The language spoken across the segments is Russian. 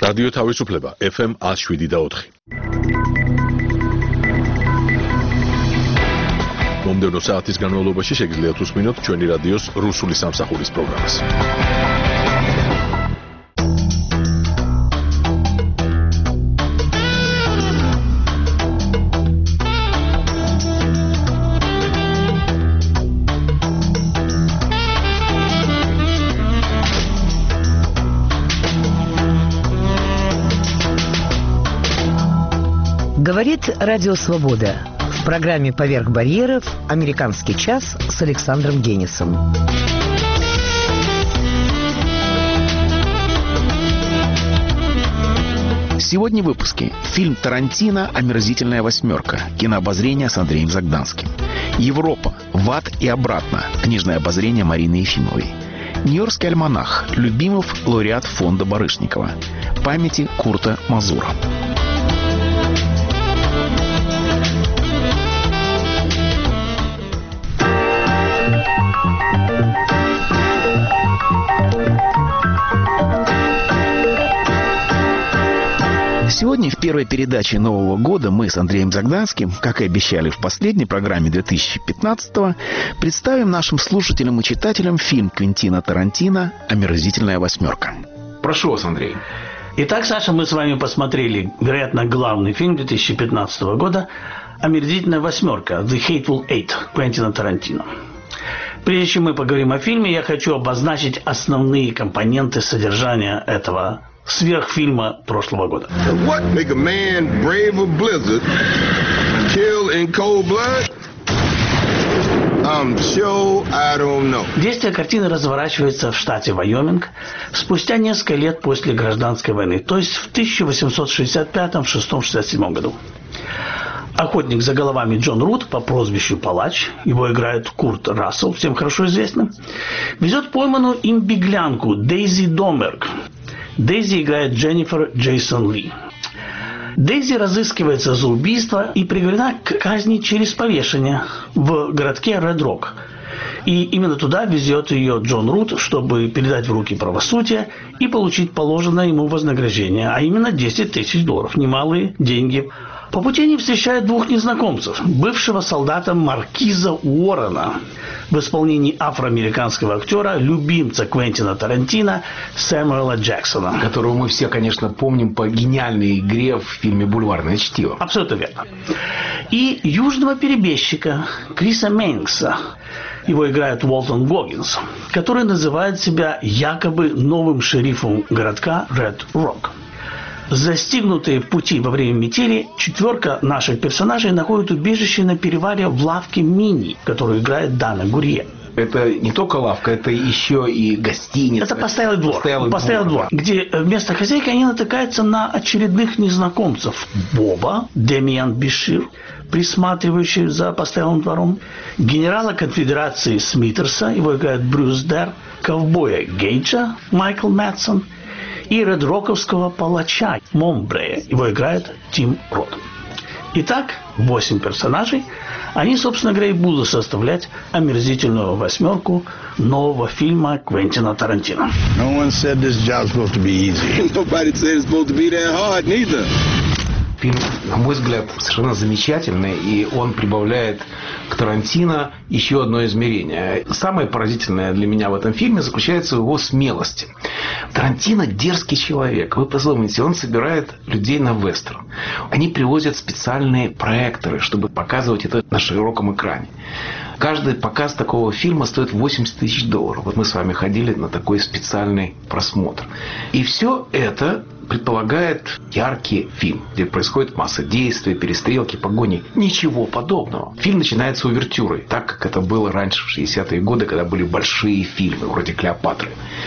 რადიო თავისუფლება FM 107.4. მომდევნო საათის განმავლობაში შეგიძლიათ უსმინოთ ჩვენი რადიოს რუსული სამსახურის პროგრამას. Говорит Радио Свобода. В программе «Поверх барьеров» «Американский час» с Александром Генисом. Сегодня в выпуске фильм Тарантино «Омерзительная восьмерка». Кинообозрение с Андреем Загданским. Европа. В ад и обратно. Книжное обозрение Марины Ефимовой. Нью-Йоркский альманах. Любимов, лауреат фонда Барышникова. Памяти Курта Мазура. Сегодня в первой передаче Нового года мы с Андреем Загданским, как и обещали в последней программе 2015-го, представим нашим слушателям и читателям фильм Квентина Тарантино «Омерзительная восьмерка». Прошу вас, Андрей. Итак, Саша, мы с вами посмотрели, вероятно, главный фильм 2015 года «Омерзительная восьмерка» «The Hateful Eight» Квентина Тарантино. Прежде чем мы поговорим о фильме, я хочу обозначить основные компоненты содержания этого сверхфильма прошлого года. What make a man brave a blizzard, kill in cold blood? I'm sure I don't know. Действие картины разворачивается в штате Вайоминг спустя несколько лет после гражданской войны, то есть в 1865, 6, 67 году. Охотник за головами Джон Рут по прозвищу Палач, его играет Курт Рассел, всем хорошо известный, везет пойманную им беглянку Дейзи Домберг. Дейзи играет Дженнифер Джейсон Ли. Дейзи разыскивается за убийство и приговорена к казни через повешение в городке Ред-Рок. И именно туда везет ее Джон Рут, чтобы передать в руки правосудия и получить положенное ему вознаграждение, а именно $10 000. Немалые деньги. По пути они встречают двух незнакомцев. Бывшего солдата Маркиза Уоррена в исполнении афроамериканского актера, любимца Квентина Тарантино Сэмюэла Джексона. Которого мы все, конечно, помним по гениальной игре в фильме «Бульварное чтиво». Абсолютно верно. И южного перебежчика Криса Мейнкса. Его играет Уолтон Гоггинс, который называет себя якобы новым шерифом городка Ред-Рок. Застигнутые в пути во время метели, четверка наших персонажей находит убежище на перевале в лавке Мини, которую играет Дана Гурье. Это не только лавка, это еще и гостиница. Это постоялый двор, где вместо хозяйки они натыкаются на очередных незнакомцев. Боба, Демиан Бишир, присматривающий за постоялым двором, генерала конфедерации Смитерса, его играет Брюс Дер, ковбоя Гейджа, Майкл Мэтсон, и редроковского палача Момбрея. Его играет Тим Рот. Итак, 8 персонажей. Они, собственно говоря, и будут составлять омерзительную восьмерку нового фильма Квентина Тарантино. No one said this job's supposed to be easy. Nobody said it's supposed to be that hard neither. Фильм, на мой взгляд, совершенно замечательный, и он прибавляет к Тарантино еще одно измерение. Самое поразительное для меня в этом фильме заключается в его смелости. Тарантино дерзкий человек. Вы подумайте, он собирает людей на вестерн. Они привозят специальные проекторы, чтобы показывать это на широком экране. Каждый показ такого фильма стоит $80 000. Вот мы с вами ходили на такой специальный просмотр. И все это предполагает яркий фильм, где происходит масса действий, перестрелки, погони. Ничего подобного. Фильм начинается увертюрой, так как это было раньше, в 60-е годы, когда были большие фильмы, вроде «Клеопатры».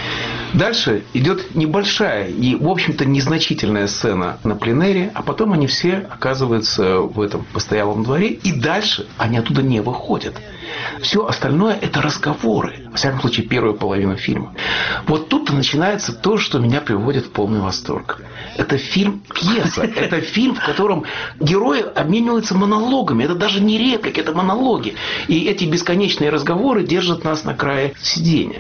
Дальше идет небольшая и, в общем-то, незначительная сцена на пленэре, а потом они все оказываются в этом постоялом дворе, и дальше они оттуда не выходят. Все остальное – это разговоры. Во всяком случае, первую половину фильма. Вот тут-то начинается то, что меня приводит в полный восторг. Это фильм-пьеса. Это фильм, в котором герои обмениваются монологами. Это даже не реплики, это монологи. И эти бесконечные разговоры держат нас на крае сидения.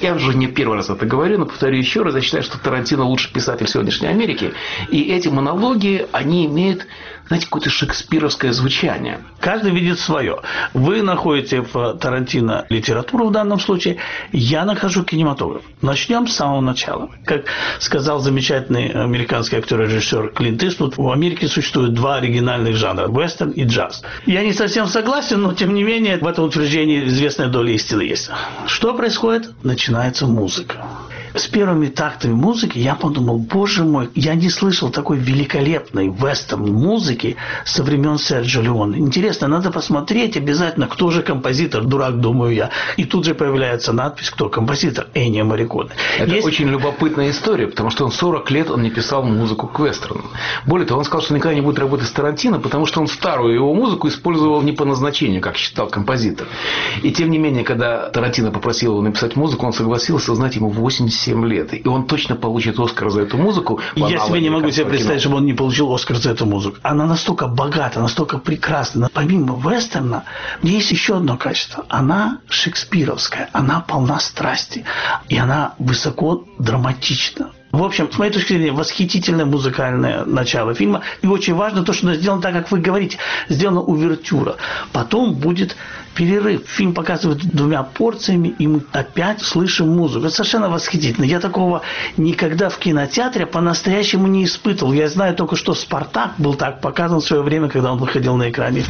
Я уже не первый раз это говорю, но повторю еще раз. Я считаю, что Тарантино лучший писатель сегодняшней Америки. И эти монологи, они имеют, знаете, какое-то шекспировское звучание. Каждый видит свое. Вы находите в Тарантино литературу в данном случае, я нахожу кинематограф. Начнем с самого начала. Как сказал замечательный американский актер и режиссер Клинт Иствуд, в Америке существует два оригинальных жанра – вестерн и джаз. Я не совсем согласен, но тем не менее в этом утверждении известная доля истины есть. Что происходит? Начинается музыка. С первыми тактами музыки я подумал, боже мой, я не слышал такой великолепной вестерн-музыки со времен Серджио Леоне. Интересно, надо посмотреть обязательно, кто же композитор, дурак, думаю я. И тут же появляется надпись, кто композитор, Эннио Морриконе. Это очень любопытная история, потому что он 40 лет не писал музыку к вестерну. Более того, он сказал, что никогда не будет работать с Тарантино, потому что он старую его музыку использовал не по назначению, как считал композитор. И тем не менее, когда Тарантино попросил его написать музыку, он согласился, знаете, ему 87 лет. И он точно получит Оскар за эту музыку. Я себе не могу себе представить, чтобы он не получил Оскар за эту музыку. Она настолько богата, настолько прекрасна. Помимо вестерна, у нее есть еще одно качество. Она шекспировская, она полна страсти. И она высоко драматична. В общем, с моей точки зрения, восхитительное музыкальное начало фильма. И очень важно то, что оно сделано так, как вы говорите. Сделана увертюра. Потом будет перерыв. Фильм показывает двумя порциями, и мы опять слышим музыку. Это совершенно восхитительно. Я такого никогда в кинотеатре по-настоящему не испытывал. Я знаю только, что «Спартак» был так показан в свое время, когда он выходил на экране.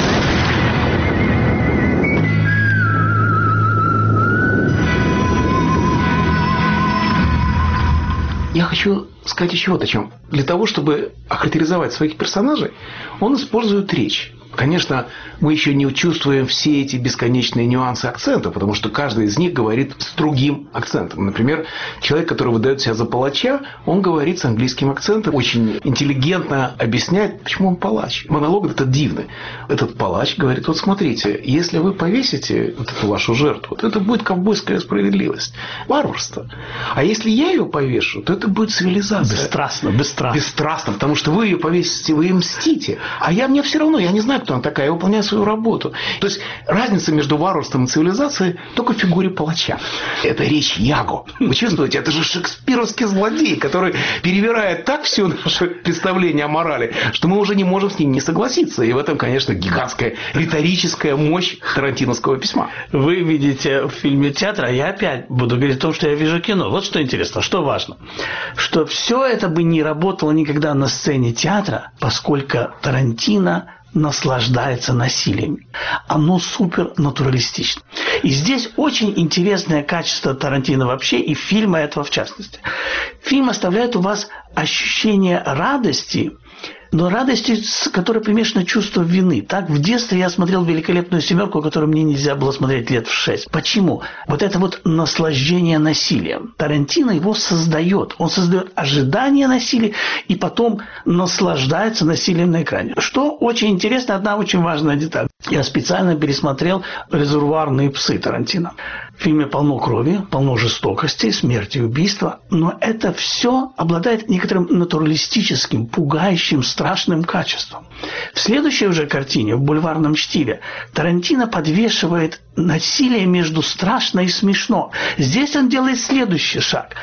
Я хочу сказать еще вот о чем. Для того, чтобы охарактеризовать своих персонажей, он использует речь. Конечно, мы еще не чувствуем все эти бесконечные нюансы акцента, потому что каждый из них говорит с другим акцентом. Например, человек, который выдает себя за палача, он говорит с английским акцентом, очень интеллигентно объясняет, почему он палач. Монолог этот дивный. Этот палач говорит, вот смотрите, если вы повесите вот эту вашу жертву, вот это будет ковбойская справедливость, варварство. А если я ее повешу, то это будет цивилизация. Бесстрастно. Бесстрастно, потому что вы ее повесите, вы ей мстите. А мне все равно, я не знаю, кто она такая, я выполняю свою работу. То есть разница между варварством и цивилизацией только в фигуре палача. Это речь Яго. Вы чувствуете, это же шекспировский злодей, который перевирает так все наше представление о морали, что мы уже не можем с ним не согласиться. И в этом, конечно, гигантская риторическая мощь тарантиновского письма. Вы видите в фильме театр, а я опять буду говорить о том, что я вижу кино. Вот что интересно, что важно. Что все это бы не работало никогда на сцене театра, поскольку Тарантино наслаждается насилием. Оно супернатуралистично. И здесь очень интересное качество Тарантино вообще, и фильма этого в частности. Фильм оставляет у вас ощущение радости, но радости, с которой примешано чувство вины. Так, в детстве я смотрел «Великолепную семерку», которую мне нельзя было смотреть лет в 6. Почему? Вот это вот наслаждение насилием. Тарантино его создает. Он создает ожидание насилия и потом наслаждается насилием на экране. Что очень интересно, одна очень важная деталь. Я специально пересмотрел «Резервуарные псы» Тарантино. В фильме полно крови, полно жестокости, смерти, убийства, но это все обладает некоторым натуралистическим, пугающим, страшным качеством. В следующей уже картине, в «Бульварном стиле», Тарантино подвешивает насилие между страшно и смешно. Здесь он делает следующий шаг.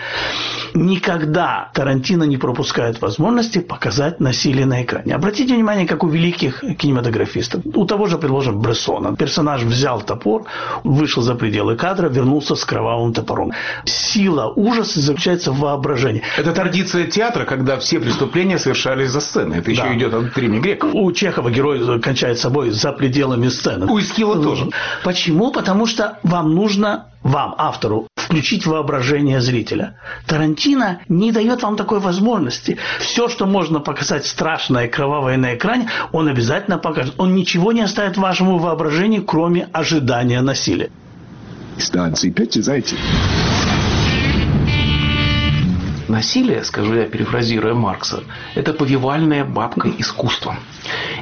Никогда Тарантино не пропускает возможности показать насилие на экране. Обратите внимание, как у великих кинематографистов. У того же, предположим, Брессона. Персонаж взял топор, вышел за пределы кадра, вернулся с кровавым топором. Сила ужаса заключается в воображении. Это традиция театра, когда все преступления совершались за сценой. Это еще идет от древних греков. У Чехова герой кончает собой за пределами сцены. У Эскила тоже. Почему? Потому что вам нужно, автору, включить воображение зрителя. Тарантино не дает вам такой возможности. Все, что можно показать страшное и кровавое на экране, он обязательно покажет. Он ничего не оставит вашему воображению, кроме ожидания насилия. Насилие, скажу я, перефразируя Маркса, это повивальная бабка искусства.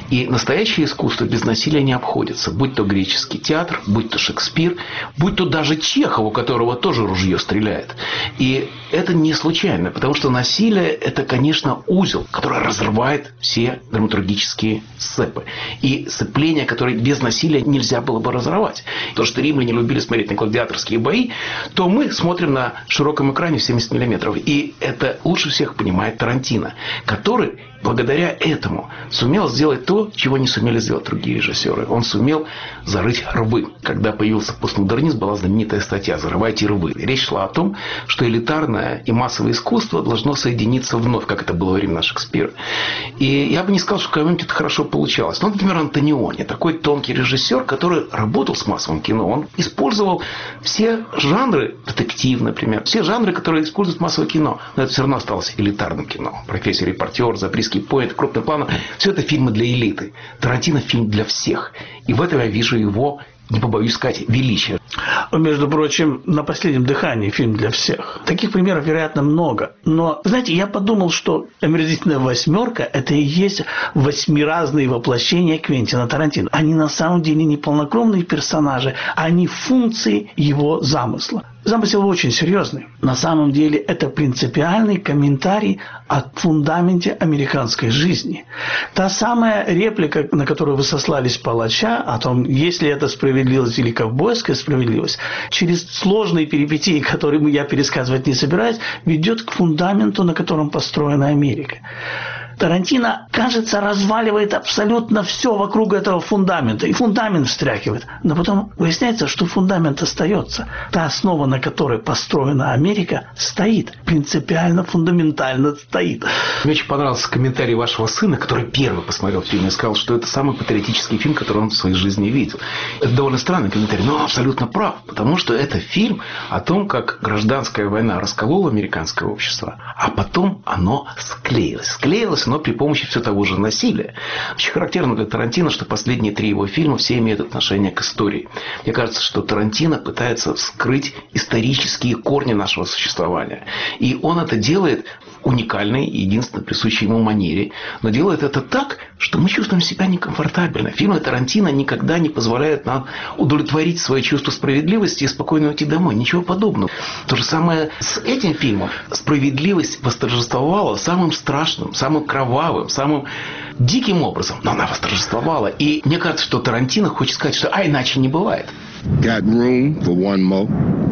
И настоящее искусство без насилия не обходится. Будь то греческий театр, будь то Шекспир, будь то даже Чехов, у которого тоже ружье стреляет. И это не случайно, потому что насилие – это, конечно, узел, который разрывает все драматургические сцепы. И сцепления, которые без насилия нельзя было бы разорвать. То, что римляне любили смотреть на гладиаторские бои, то мы смотрим на широком экране в 70 миллиметров. И это лучше всех понимает Тарантино, который благодаря этому сумел сделать то, чего не сумели сделать другие режиссеры. Он сумел зарыть рвы. Когда появился постмодернизм, была знаменитая статья «Зарывайте рвы». Речь шла о том, что элитарное и массовое искусство должно соединиться вновь, как это было во времена Шекспира. И я бы не сказал, что в какой-нибудь это хорошо получалось. Но, например, Антониони, такой тонкий режиссер, который работал с массовым кино. Он использовал все жанры, детектив, например, все жанры, которые используют массовое кино. Но это все равно осталось элитарным кино. «Профессия репортер», «Заприски поэт», «Крупный план» – все это фильмы для элиты. Тарантино – фильм для всех. И в этом я вижу его, не побоюсь сказать, величие. Между прочим, «На последнем дыхании» фильм для всех. Таких примеров, вероятно, много. Но, знаете, я подумал, что «Омерзительная восьмерка» – это и есть 8 разные воплощения Квентина Тарантино. Они на самом деле не полнокровные персонажи, они функции его замысла. Замысел очень серьезный. На самом деле это принципиальный комментарий о фундаменте американской жизни. Та самая реплика, на которую вы сослались Палача, о том, есть ли это справедливость или ковбойская справедливость, через сложные перипетии, которые я пересказывать не собираюсь, ведет к фундаменту, на котором построена Америка. Тарантино, кажется, разваливает абсолютно все вокруг этого фундамента. И фундамент встряхивает. Но потом выясняется, что фундамент остается. Та основа, на которой построена Америка, стоит. Принципиально, фундаментально стоит. Мне очень понравился комментарий вашего сына, который первый посмотрел фильм и сказал, что это самый патриотический фильм, который он в своей жизни видел. Это довольно странный комментарий, но он абсолютно прав. Потому что это фильм о том, как гражданская война расколола американское общество, а потом оно склеилось. Склеилось но при помощи все того же насилия. Очень характерно для Тарантино, что последние 3 его фильма все имеют отношение к истории. Мне кажется, что Тарантино пытается вскрыть исторические корни нашего существования. И он это делает в уникальной и единственно присущей ему манере. Но делает это так, что мы чувствуем себя некомфортабельно. Фильмы Тарантино никогда не позволяют нам удовлетворить свое чувство справедливости и спокойно уйти домой. Ничего подобного. То же самое с этим фильмом. Справедливость восторжествовала самым страшным, самым кровавым, самым диким образом. Но она восторжествовала. И мне кажется, что Тарантино хочет сказать, что иначе не бывает. Got room for one more?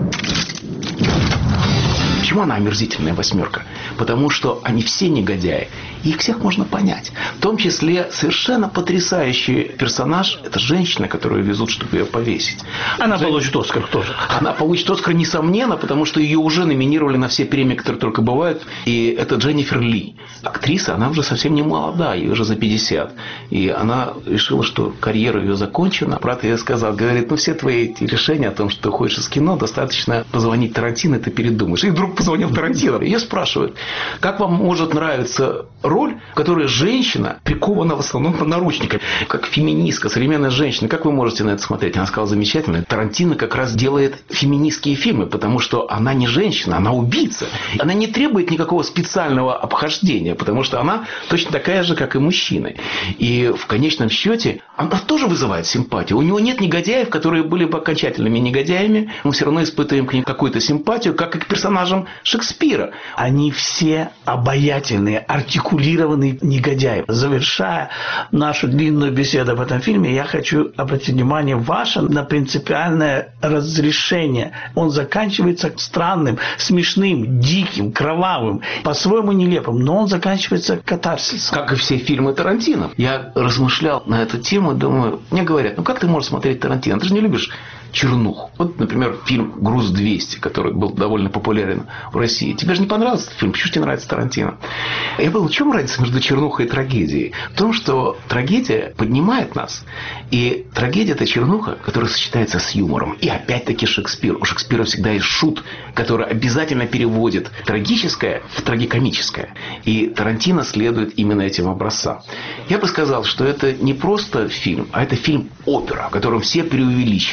Почему она омерзительная восьмерка? Потому что они все негодяи. И их всех можно понять. В том числе совершенно потрясающий персонаж – это женщина, которую везут, чтобы ее повесить. Она получит «Оскар» тоже. Она получит «Оскар», несомненно, потому что ее уже номинировали на все премии, которые только бывают. И это Дженнифер Ли. Актриса, она уже совсем не молода, ей уже за 50. И она решила, что карьера ее закончена. Брат ей сказал, говорит, все твои эти решения о том, что ты уходишь из кино, достаточно позвонить Тарантино, и ты передумаешь. И вдруг позвонил Тарантино. Ее спрашивают, как вам может нравиться роль, в которой женщина прикована в основном наручниками, как феминистка, современная женщина. Как вы можете на это смотреть? Она сказала, замечательно. Тарантино как раз делает феминистские фильмы, потому что она не женщина, она убийца. Она не требует никакого специального обхождения, потому что она точно такая же, как и мужчины. И в конечном счете она тоже вызывает симпатию. У него нет негодяев, которые были бы окончательными негодяями. Мы все равно испытываем к ним какую-то симпатию, как и к персонажам Шекспира. Они все обаятельные, артикулированные негодяи. Завершая нашу длинную беседу об этом фильме, я хочу обратить внимание ваше на принципиальное разрешение. Он заканчивается странным, смешным, диким, кровавым, по-своему нелепым, но он заканчивается катарсисом. Как и все фильмы Тарантино. Я размышлял на эту тему, думаю, мне говорят, как ты можешь смотреть Тарантино? Ты же не любишь чернуху. Вот, например, фильм «Груз-200», который был довольно популярен в России. Тебе же не понравился этот фильм? Почему тебе нравится Тарантино? Я подумал, в чем разница между чернухой и трагедией? В том, что трагедия поднимает нас. И трагедия – это чернуха, которая сочетается с юмором. И опять-таки Шекспир. У Шекспира всегда есть шут, который обязательно переводит трагическое в трагикомическое. И Тарантино следует именно этим образцам. Я бы сказал, что это не просто фильм, а это фильм-опера, в котором все преувеличены.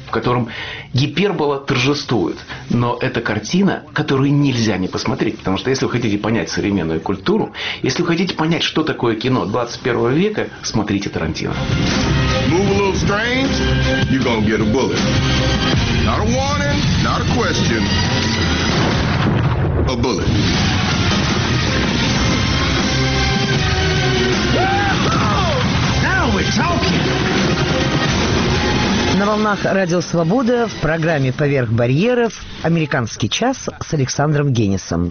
в котором гипербола торжествует. Но это картина, которую нельзя не посмотреть. Потому что если вы хотите понять современную культуру, если вы хотите понять, что такое кино 21 века, смотрите Тарантино. Move a little strange, you're gonna get a bullet. Not a warning, not a question. A bullet. Now we're talking. На волнах Радио Свобода в программе «Поверх барьеров» «Американский час» с Александром Генисом.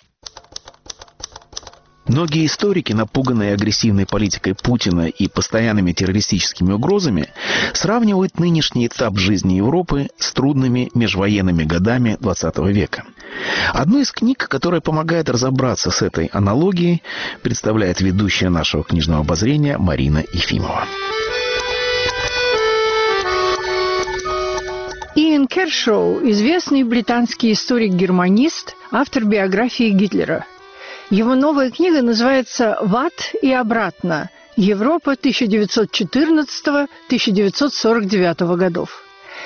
Многие историки, напуганные агрессивной политикой Путина и постоянными террористическими угрозами, сравнивают нынешний этап жизни Европы с трудными межвоенными годами XX века. Одну из книг, которая помогает разобраться с этой аналогией, представляет ведущая нашего книжного обозрения Марина Ефимова. Иэн Кершоу – известный британский историк-германист, автор биографии Гитлера. Его новая книга называется «В ад и обратно. Европа 1914-1949 годов».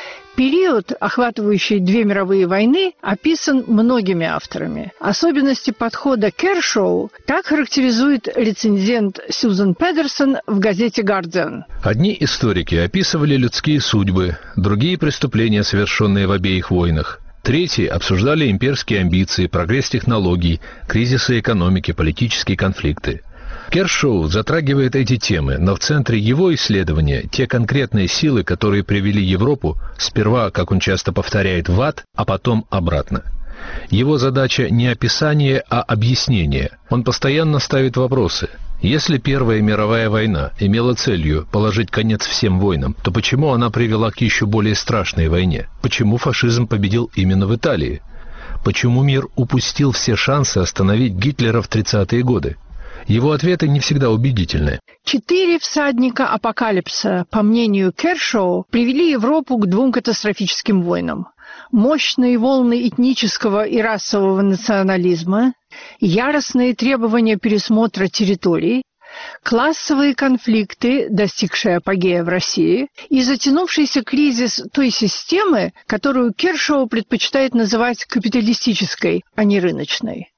Период, охватывающий две мировые войны, описан многими авторами. Особенности подхода Кершоу так характеризует рецензент Сьюзен Педерсон в газете «Гардиан». Одни историки описывали людские судьбы, другие – преступления, совершенные в обеих войнах. Третьи обсуждали имперские амбиции, прогресс технологий, кризисы экономики, политические конфликты. Кершоу затрагивает эти темы, но в центре его исследования те конкретные силы, которые привели Европу сперва, как он часто повторяет, в ад, а потом обратно. Его задача не описание, а объяснение. Он постоянно ставит вопросы. Если Первая мировая война имела целью положить конец всем войнам, то почему она привела к еще более страшной войне? Почему фашизм победил именно в Италии? Почему мир упустил все шансы остановить Гитлера в 30-е годы? Его ответы не всегда убедительны. 4 всадника апокалипсиса, по мнению Кершоу, привели Европу к 2 катастрофическим войнам. Мощные волны этнического и расового национализма, яростные требования пересмотра территорий, классовые конфликты, достигшие апогея в России, и затянувшийся кризис той системы, которую Кершоу предпочитает называть капиталистической, а не рыночной.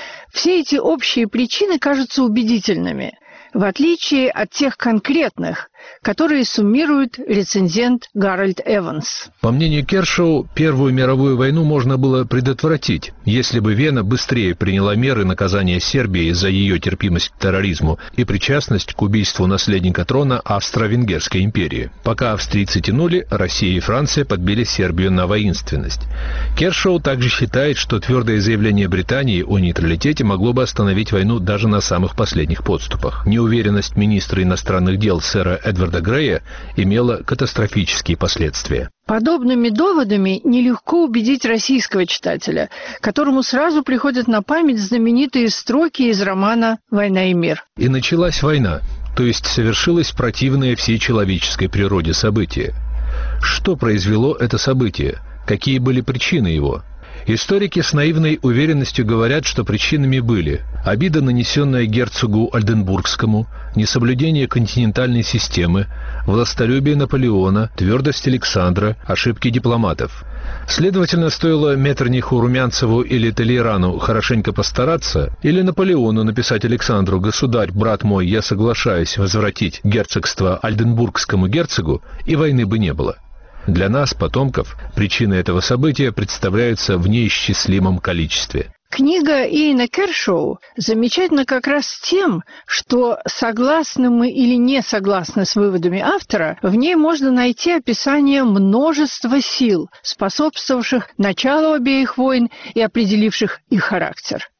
Все эти общие причины кажутся убедительными, в отличие от тех конкретных, которые суммирует рецензент Гарольд Эванс. По мнению Кершоу, Первую мировую войну можно было предотвратить, если бы Вена быстрее приняла меры наказания Сербии за ее терпимость к терроризму и причастность к убийству наследника трона Австро-Венгерской империи. Пока австрийцы тянули, Россия и Франция подбили Сербию на воинственность. Кершоу также считает, что твердое заявление Британии о нейтралитете могло бы остановить войну даже на самых последних подступах. Неуверенность министра иностранных дел сэра Эдварда Грея имела катастрофические последствия. Подобными доводами нелегко убедить российского читателя, которому сразу приходят на память знаменитые строки из романа «Война и мир». И началась война, то есть совершилось противное всей человеческой природе событие. Что произвело это событие? Какие были причины его? Историки с наивной уверенностью говорят, что причинами были обида, нанесенная герцогу Ольденбургскому, несоблюдение континентальной системы, властолюбие Наполеона, твердость Александра, ошибки дипломатов. Следовательно, стоило Меттерниху, Румянцеву или Толейрану хорошенько постараться, или Наполеону написать Александру: «Государь, брат мой, я соглашаюсь возвратить герцогство Ольденбургскому герцогу», и войны бы не было. Для нас, потомков, причины этого события представляются в неисчислимом количестве. Книга Иэна Кершоу замечательна как раз тем, что, согласны мы или не согласны с выводами автора, в ней можно найти описание множества сил, способствовавших началу обеих войн и определивших их характер.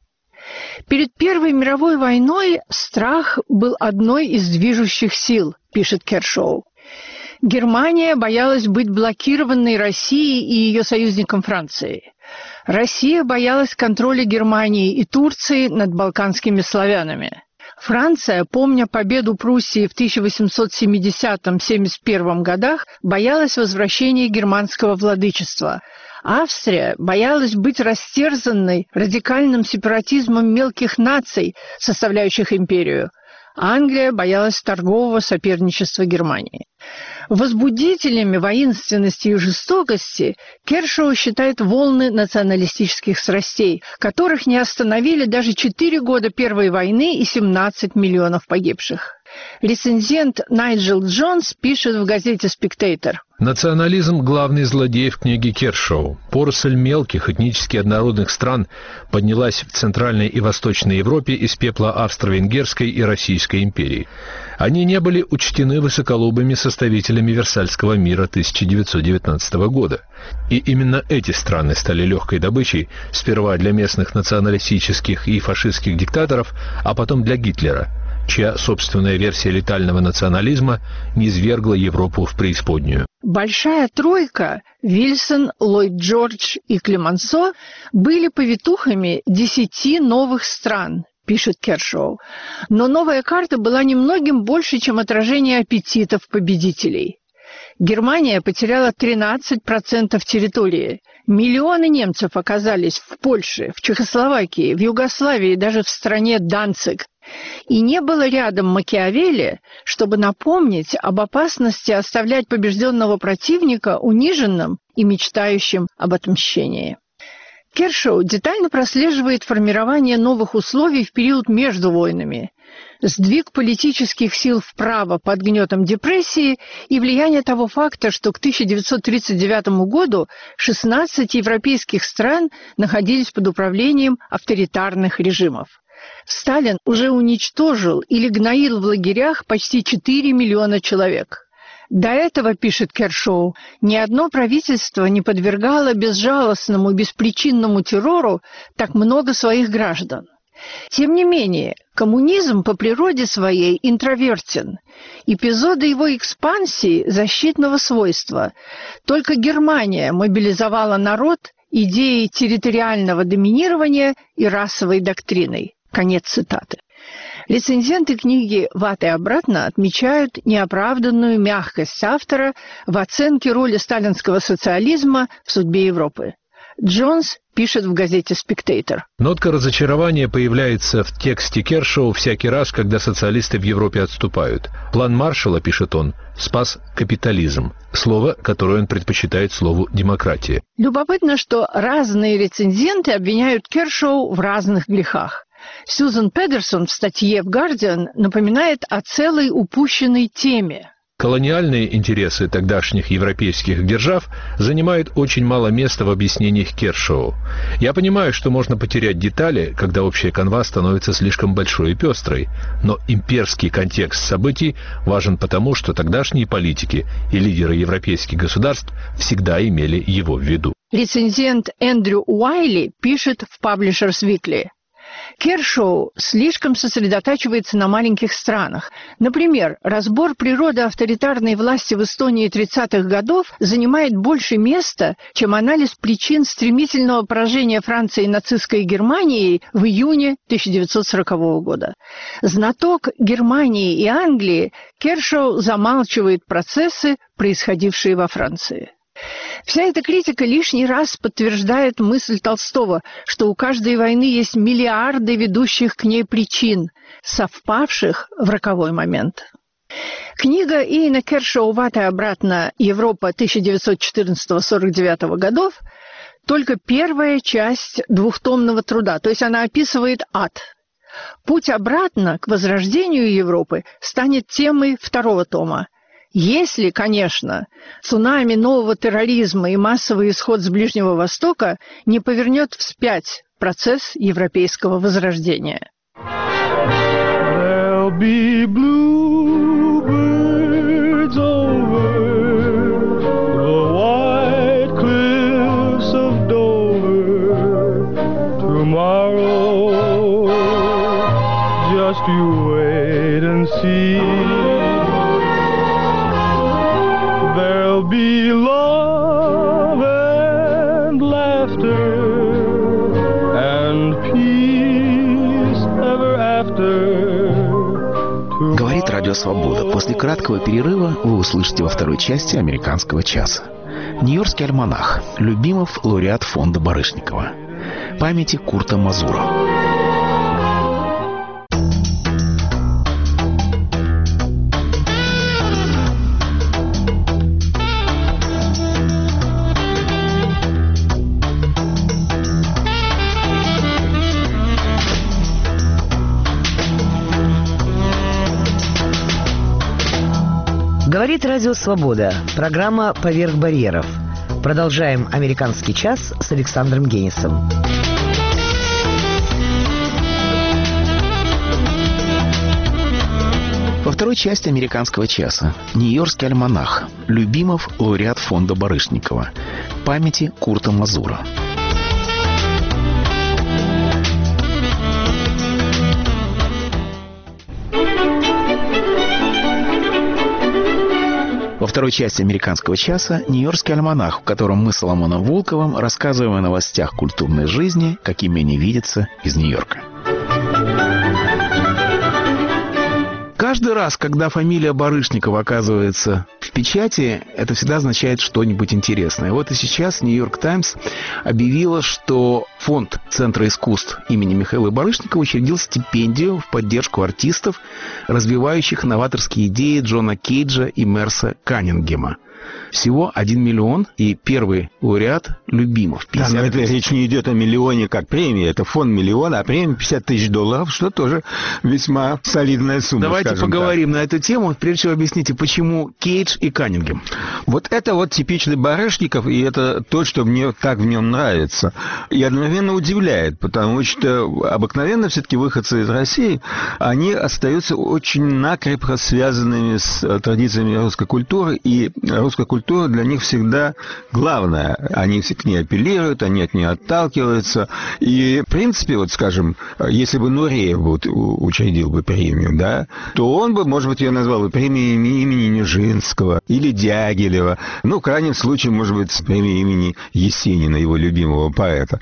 Перед Первой мировой войной страх был одной из движущих сил, пишет Кершоу. Германия боялась быть блокированной Россией и ее союзником Францией. Россия боялась контроля Германии и Турции над балканскими славянами. Франция, помня победу Пруссии в 1870-71 годах, боялась возвращения германского владычества. Австрия боялась быть растерзанной радикальным сепаратизмом мелких наций, составляющих империю. Англия боялась торгового соперничества Германии. Возбудителями воинственности и жестокости Кершоу считает волны националистических страстей, которых не остановили даже 4 года Первой войны и 17 миллионов погибших. Рецензент Найджел Джонс пишет в газете «Спектейтор». Национализм – главный злодей в книге Кершоу. Поросль мелких этнически однородных стран поднялась в Центральной и Восточной Европе из пепла Австро-Венгерской и Российской империи. Они не были учтены высоколобыми составителями Версальского мира 1919 года. И именно эти страны стали легкой добычей сперва для местных националистических и фашистских диктаторов, а потом для Гитлера, чья собственная версия летального национализма низвергла Европу в преисподнюю. Большая тройка – Вильсон, Ллойд Джордж и Клемансо – были повитухами 10 новых стран, пишет Кершоу. Но новая карта была немногим больше, чем отражение аппетитов победителей. Германия потеряла 13% территории. Миллионы немцев оказались в Польше, в Чехословакии, в Югославии, даже в стране Данциг. И не было рядом Макиавелли, чтобы напомнить об опасности оставлять побежденного противника униженным и мечтающим об отмщении. Кершоу детально прослеживает формирование новых условий в период между войнами, сдвиг политических сил вправо под гнетом депрессии и влияние того факта, что к 1939 году 16 европейских стран находились под управлением авторитарных режимов. Сталин уже уничтожил или гноил в лагерях почти 4 миллиона человек. До этого, пишет Кершоу, ни одно правительство не подвергало безжалостному, беспричинному террору так много своих граждан. Тем не менее, коммунизм по природе своей интровертен. Эпизоды его экспансии защитного свойства. Только Германия мобилизовала народ идеей территориального доминирования и расовой доктриной. Конец цитаты. Рецензенты книги «В ад и обратно» отмечают неоправданную мягкость автора в оценке роли сталинского социализма в судьбе Европы. Джонс пишет в газете «Спектейтор». Нотка разочарования появляется в тексте Кершоу всякий раз, когда социалисты в Европе отступают. План Маршалла, пишет он, спас капитализм, слово, которое он предпочитает слову «демократия». Любопытно, что разные рецензенты обвиняют Кершоу в разных грехах. Сьюзен Педерсон в статье в «Гардиан» напоминает о целой упущенной теме. Колониальные интересы тогдашних европейских держав занимают очень мало места в объяснениях Кершоу. Я понимаю, что можно потерять детали, когда общая канва становится слишком большой и пестрой, но имперский контекст событий важен потому, что тогдашние политики и лидеры европейских государств всегда имели его в виду. Рецензент Эндрю Уайли пишет в Publishers Weekly: Кершоу слишком сосредотачивается на маленьких странах. Например, разбор природы авторитарной власти в Эстонии 30-х годов занимает больше места, чем анализ причин стремительного поражения Франции нацистской Германией в июне 1940 года. Знаток Германии и Англии, Кершоу замалчивает процессы, происходившие во Франции. Вся эта критика лишний раз подтверждает мысль Толстого, что у каждой войны есть миллиарды ведущих к ней причин, совпавших в роковой момент. Книга Иэна Кершоу «В ад и обратно. Европа 1914-49 годов» только первая часть двухтомного труда, то есть она описывает ад. Путь обратно к возрождению Европы станет темой второго тома. Если, конечно, цунами нового терроризма и массовый исход с Ближнего Востока не повернет вспять процесс европейского возрождения. There'll be bluebirds over the white cliffs of Dover tomorrow. Just you wait and see. There'll be love and laughter and peace ever after. Говорит Радио Свобода. После краткого перерыва вы услышите во второй части «Американского часа». Нью-Йоркский альманах. Любимов, лауреат фонда Барышникова. Памяти Курта Мазура. Говорит Радио Свобода. Программа «Поверх барьеров». Продолжаем «Американский час» с Александром Генисом. Во второй части «Американского часа» Нью-Йоркский альманах. Любимов, лауреат фонда Барышникова. Памяти Курта Мазура. Во второй части «Американского часа» Нью-Йоркский альманах, в котором мы с Соломоном Волковым рассказываем о новостях культурной жизни, какими они видятся из Нью-Йорка. Каждый раз, когда фамилия Барышникова оказывается в печати, это всегда означает что-нибудь интересное. Вот и сейчас «Нью-Йорк Таймс» объявила, что фонд Центра искусств имени Михаила Барышникова учредил стипендию в поддержку артистов, развивающих новаторские идеи Джона Кейджа и Мерса Каннингема. Всего 1 миллион, и первый лауреат Любимов. Да, но это речь не идет о миллионе как премии, это фонд миллиона, а премия $50 тысяч, что тоже весьма солидная сумма. Давайте поговорим на эту тему. Прежде всего объясните, почему Кейдж и Каннингем? Вот это вот типичный Барышников, и это то, что мне так в нем нравится. И одновременно удивляет, потому что обыкновенно все-таки выходцы из России, они остаются очень накрепко связанными с традициями русской культуры, и русская культура для них всегда главная. Они к ней апеллируют, они от нее отталкиваются. И, в принципе, вот, скажем, если бы Нуреев учредил бы премию, да, то он бы, может быть, ее назвал бы премией имени Нижинского или Дягилева. Ну, в крайнем случае, может быть, премией имени Есенина, его любимого поэта.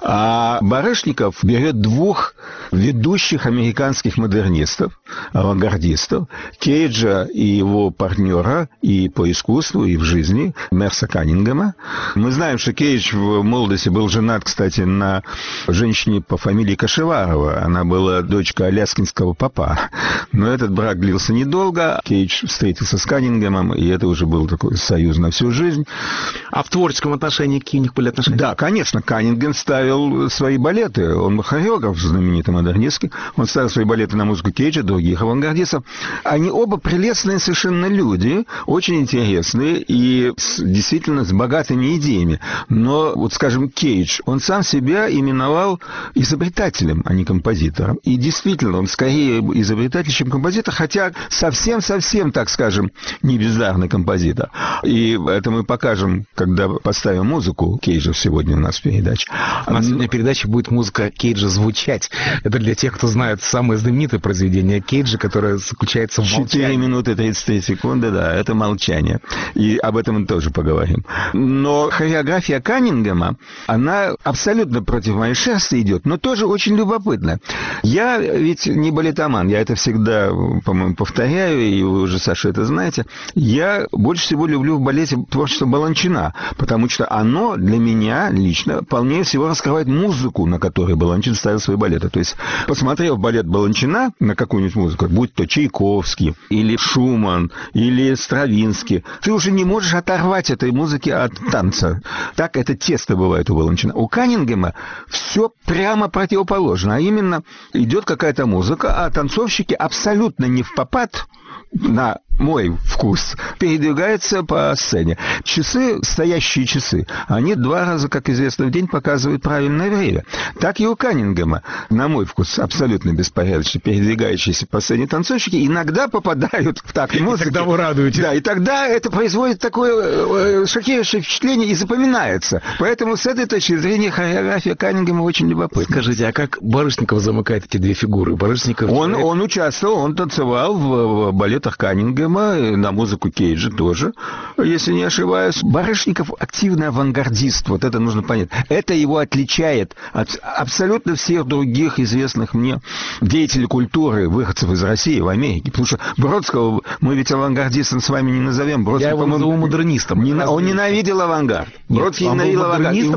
А Барышников берет двух ведущих американских модернистов, авангардистов, Кейджа и его партнера и по искусству, и в жизни, Мерса Каннингема. Мы знаем, что Кейдж в молодости был женат, кстати, на женщине по фамилии Кашеварова. Она была дочка аляскинского попа. Но этот брак длился недолго. Кейдж встретился с Каннингемом, и это уже был такой союз на всю жизнь. А в творческом отношении какие у них были отношения? Да, конечно. Каннингем ставил свои балеты. Он хореограф знаменитый модернистский. Он ставил свои балеты на музыку Кейджа, других авангардистов. Они оба прелестные совершенно люди, очень интересные и действительно с богатыми идеями. Но, вот скажем, Кейдж, он сам себя именовал изобретателем, а не композитором. И действительно, он скорее изобретатель, чем композитор, хотя совсем-совсем, так скажем, не бездарный композитор. И это мы покажем, когда поставим музыку Кейджа сегодня у нас в передаче. У нас сегодня в передаче будет музыка Кейджа звучать. Это для тех, кто знает самое знаменитое произведение Кейджа, которое заключается в молчании. 4 минуты 33 секунды, да, это молчание. И об этом мы тоже поговорим. Но хореография Каннингема, она абсолютно против моей шерсти идет, но тоже очень любопытна. Я ведь не балетоман, я это всегда, по-моему, повторяю, и вы уже, Саша, это знаете. Я больше всего люблю в балете творчество Баланчина, потому что оно для меня лично полнее всего раскрывает музыку, на которой Баланчин ставил свои балеты. То есть, посмотрев балет Баланчина на какую-нибудь музыку, будь то Чайковский, или Шуман, или Стравинский, ты уже не можешь оторвать этой музыки от танца. Так это тесто бывает у Баланчина. У Каннингема все прямо противоположно. А именно, идет какая-то музыка, а танцовщики абсолютно не впопад, на мой вкус, передвигается по сцене. Часы, стоящие часы, они 2 раза, как известно, в день показывают правильное время. Так и у Каннингема, на мой вкус, абсолютно беспорядочно передвигающиеся по сцене танцовщики иногда попадают в такт музыки. И тогда вы радуетесь. Да, и тогда это производит такое шокирующее впечатление и запоминается. Поэтому с этой точки зрения хореография Каннингема очень любопытна. Скажите, а как Барышников замыкает эти две фигуры? Барышников... Он участвовал, он танцевал в балетах Каннингема, на музыку Кейджа тоже, если не ошибаюсь. Барышников активный авангардист, вот это нужно понять. Это его отличает от абсолютно всех других известных мне деятелей культуры, выходцев из России в Америке. Потому что Бродского мы ведь авангардистом с вами не назовем. Бродский, я его назову модернистом. Он ненавидел авангард. Бродский ненавидел авангард. И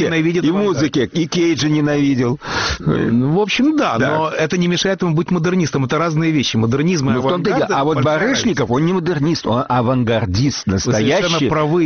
в музыке, и Кейджа ненавидел. Ну, в общем, да, но это не мешает ему быть модернистом. Это разные вещи. Модернизм и авангард. А вот Барышников Барышников, он не модернист, он авангардист, настоящий. Вы совершенно правы.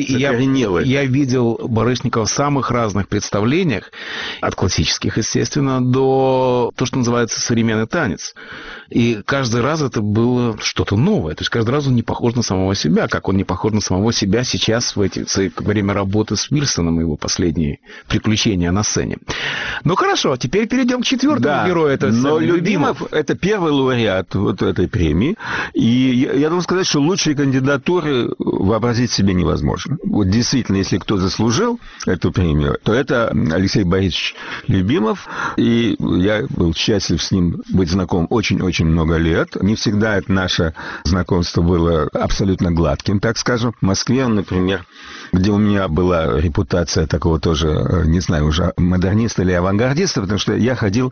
Я видел Барышникова в самых разных представлениях, от классических, естественно, до то, что называется современный танец. И каждый раз это было что-то новое. То есть каждый раз он не похож на самого себя, как он не похож на самого себя сейчас во время работы с Уилсоном и его последние приключения на сцене. Ну хорошо, теперь перейдем к четвертому герою этой сцены. Но Любимов – это первый лауреат вот этой премии. И я должен сказать, что лучшие кандидатуры вообразить себе невозможно. Вот действительно, если кто заслужил эту премию, то это Алексей Борисович Любимов. И я был счастлив с ним быть знаком очень-очень много лет. Не всегда это наше знакомство было абсолютно гладким, так скажем. В Москве он, например, где у меня была репутация такого тоже, не знаю, уже модерниста или авангардиста, потому что я ходил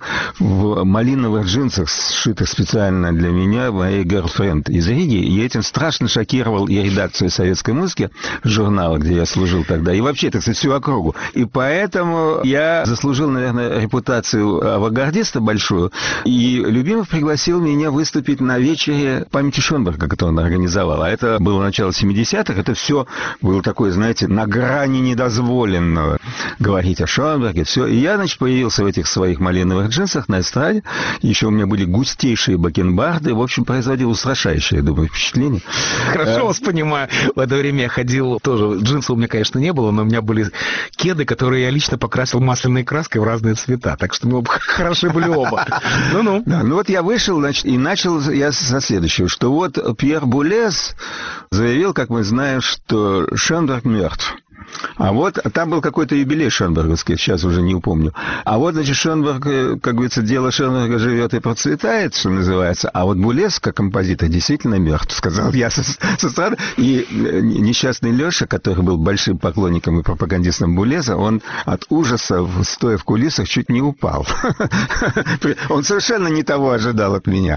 в малиновых джинсах, сшитых специально для меня, моей girlfriend из Риги, и этим страшно шокировал и редакцию советской музыки, журнала, где я служил тогда, и вообще, так сказать, всю округу. И поэтому я заслужил, наверное, репутацию авангардиста большую, и Любимов пригласил меня выступить на вечере памяти Шонберга, который он организовал. А это было начало 70-х, это все было такое, знаете, на грани недозволенного говорить о Шонберге, все. И я, значит, появился в этих своих малиновых джинсах на эстраде, еще у меня были густейшие бакенбарды, в общем, производил устрашающее, я думаю, впечатление. Хорошо вас понимаю. В это время я ходил тоже, джинсов у меня, конечно, не было, но у меня были кеды, которые я лично покрасил масляной краской в разные цвета, так что мы хороши были оба. Ну-ну. Да, ну вот я вышел, значит, и начал я со следующего, что вот Пьер Булез заявил, как мы знаем, что Шонберг мертв. А вот там был какой-то юбилей шонберговский, сейчас уже не упомню. А вот, значит, Шонберг, как говорится, дело Шонберга живет и процветает, что называется. А вот Булез, как композитор, действительно мертв, сказал я со стороны. И несчастный Леша, который был большим поклонником и пропагандистом Булеза, он от ужаса, стоя в кулисах, чуть не упал. Он совершенно не того ожидал от меня.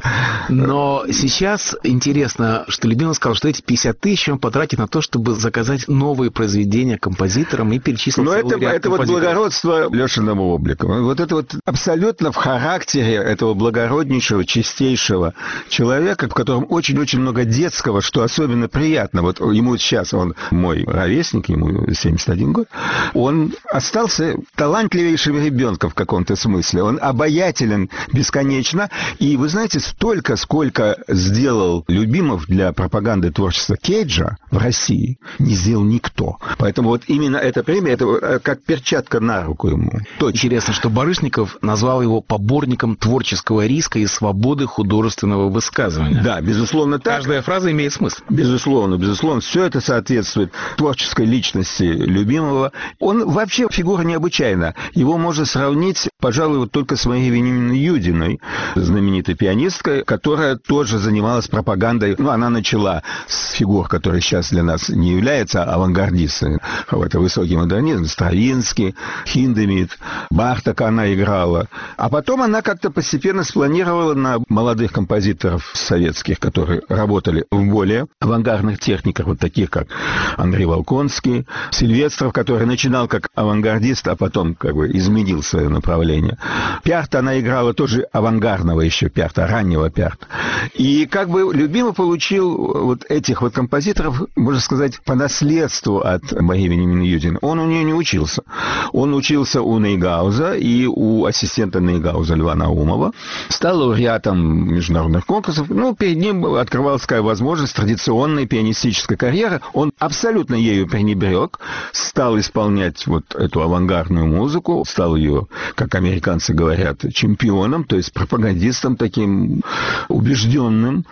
Но сейчас интересно, что Любимов сказал, что эти 50 тысяч он потратит на то, чтобы заказать новые произведения композитором и перечислил. Но это вот благородство Лешиного облика. Вот это вот абсолютно в характере этого благороднейшего, чистейшего человека, в котором очень-очень много детского, что особенно приятно. Вот ему сейчас, он мой ровесник, ему 71 год, он остался талантливейшим ребенком в каком-то смысле. Он обаятелен бесконечно. И вы знаете, столько, сколько сделал Любимов для пропаганды творчества Кейджа в России, не сделал никто. Поэтому вот именно эта премия, это как перчатка на руку ему. Точно. Интересно, что Барышников назвал его поборником творческого риска и свободы художественного высказывания. Да, безусловно, так. Каждая фраза имеет смысл. Безусловно, безусловно. Все это соответствует творческой личности Любимова. Он вообще фигура необычайная. Его можно сравнить, пожалуй, вот только с Марией Вениаминовной Юдиной, знаменитой пианисткой, которая тоже занималась пропагандой. Ну, она начала с фигур, которые сейчас для нас не являются авангардистами. Это высокий модернизм, Стравинский, Хиндемит, Бартока она играла. А потом она как-то постепенно спланировала на молодых композиторов советских, которые работали в более авангардных техниках, вот таких, как Андрей Волконский, Сильвестров, который начинал как авангардист, а потом как бы изменил свое направление. Пиарта она играла тоже авангардного еще Пиарта, раннего Пиарта. И как бы Любимов получил вот этих вот композиторов, можно сказать, по наследству от Марии Вениаминовны Юдиной. Он у нее не учился. Он учился у Нейгауза и у ассистента Нейгауза Льва Наумова. Стал лауреатом международных конкурсов. Ну, перед ним открывалась такая возможность традиционной пианистической карьеры. Он абсолютно ею пренебрег. Стал исполнять вот эту авангардную музыку. Стал ее, как американцы говорят, чемпионом, то есть пропагандистом таким убежденным.